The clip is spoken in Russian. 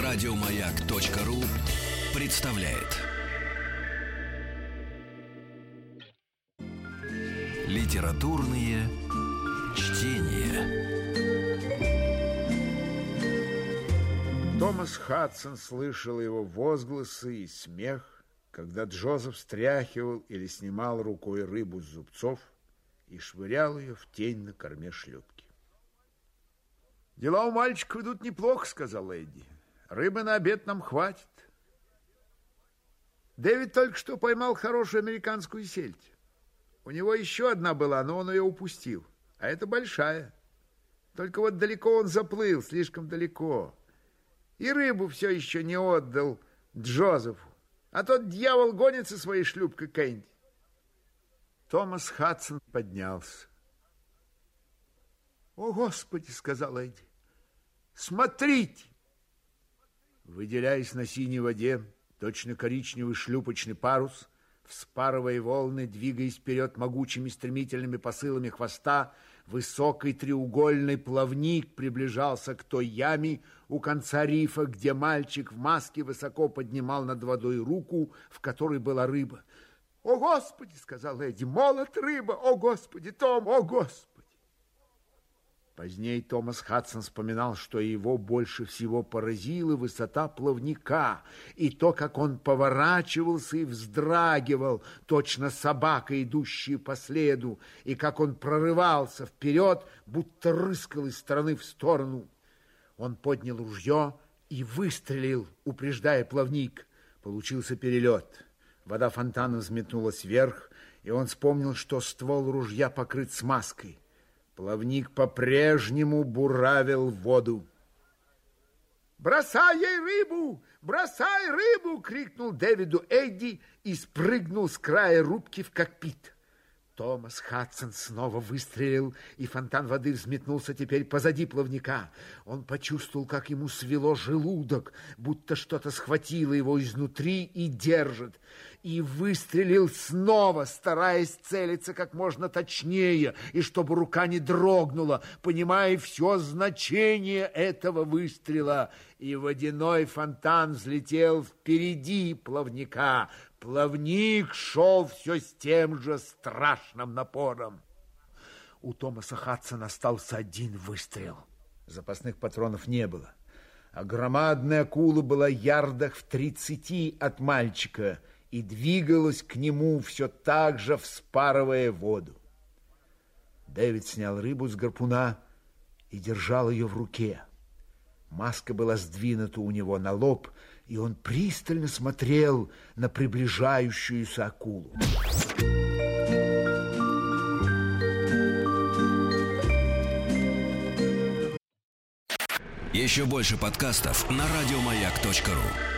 Радиомаяк.ру представляет литературные чтения. Томас Хадсон слышал его возгласы и смех, когда Джозеф стряхивал или снимал рукой рыбу с зубцов и швырял ее в тень на корме шлюпки. «Дела у мальчиков идут неплохо», — сказал Эдди. «Рыбы на обед нам хватит. Дэвид только что поймал хорошую американскую сельдь. У него еще одна была, но он ее упустил. А это большая. Только вот далеко он заплыл, слишком далеко. И рыбу все еще не отдал Джозефу. А тот дьявол гонится своей шлюпкой к Энди». Томас Хадсон поднялся. «О, Господи!» — сказал Эдди. «Смотрите!» Выделяясь на синей воде, точно коричневый шлюпочный парус, вспарывая волны, двигаясь вперед могучими стремительными посылами хвоста, высокий треугольный плавник приближался к той яме у конца рифа, где мальчик в маске высоко поднимал над водой руку, в которой была рыба. «О, Господи!» — сказал Эдди. «Молот рыба! О, Господи! Том! О, Господи!» Позднее Томас Хадсон вспоминал, что его больше всего поразила высота плавника и то, как он поворачивался и вздрагивал, точно собака, идущая по следу, и как он прорывался вперед, будто рыскал из стороны в сторону. Он поднял ружье и выстрелил, упреждая плавник. Получился перелет. Вода фонтаном взметнулась вверх, и он вспомнил, что ствол ружья покрыт смазкой. Плавник по-прежнему буравил воду. «Бросай ей рыбу! Бросай рыбу!» — крикнул Дэвиду Эдди и спрыгнул с края рубки в кокпит. Томас Хадсон снова выстрелил, и фонтан воды взметнулся теперь позади плавника. Он почувствовал, как ему свело желудок, будто что-то схватило его изнутри и держит. И выстрелил снова, стараясь целиться как можно точнее, и чтобы рука не дрогнула, понимая все значение этого выстрела. И водяной фонтан взлетел впереди плавника. Плавник шел все с тем же страшным напором. У Томаса Хадсона остался один выстрел. Запасных патронов не было. А громадная акула была ярдах в 30 от мальчика и двигалась к нему, все так же вспарывая воду. Дэвид снял рыбу с гарпуна и держал ее в руке. Маска была сдвинута у него на лоб, и он пристально смотрел на приближающуюся акулу. Еще больше подкастов на радиомаяк.ру.